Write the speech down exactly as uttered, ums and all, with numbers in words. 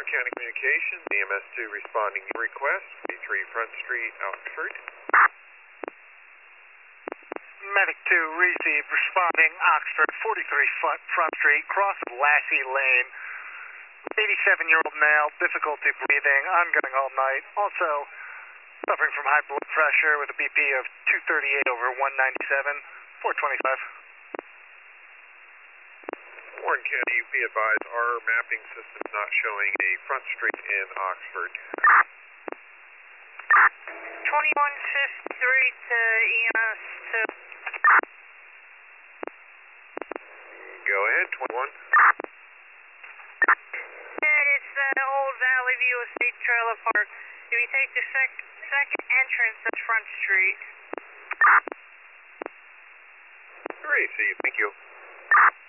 Warren County Communications, E M S two responding to request, forty-three Front Street, Oxford. Medic two received, responding Oxford, forty-three Front Street, cross of Lassie Lane. eighty-seven-year-old male, difficulty breathing, ongoing all night. Also suffering from high blood pressure with a B P of two thirty-eight over one ninety-seven, four twenty-five. Warren County, you be advised, our mapping system is not showing a Front Street in Oxford. twenty-one fifty-three to E M S two. Go ahead, twenty-one. Ed, it's the old Valley View Estate Trailer Park. If you take the sec second entrance, that's Front Street. Receive, thank you.